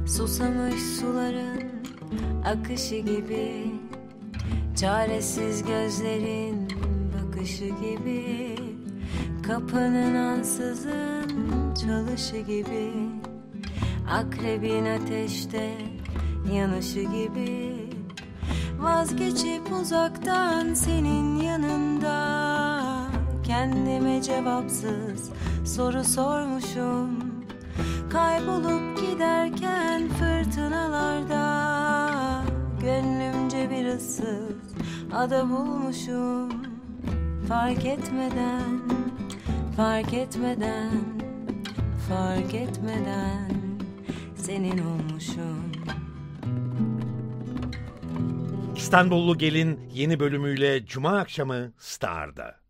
Susamış suların akışı gibi, çaresiz gözlerin bakışı gibi, kapının ansızın çalışı gibi, akrebin ateşte yanışı gibi. Vazgeçip uzaktan senin yanında kendime cevapsız soru sormuşum. Kaybolup giderken fırtınalarda gönlümce bir ıssız ada bulmuşum. Fark etmeden, fark etmeden, fark etmeden senin olmuşum. İstanbullu Gelin yeni bölümüyle Cuma akşamı Star'da.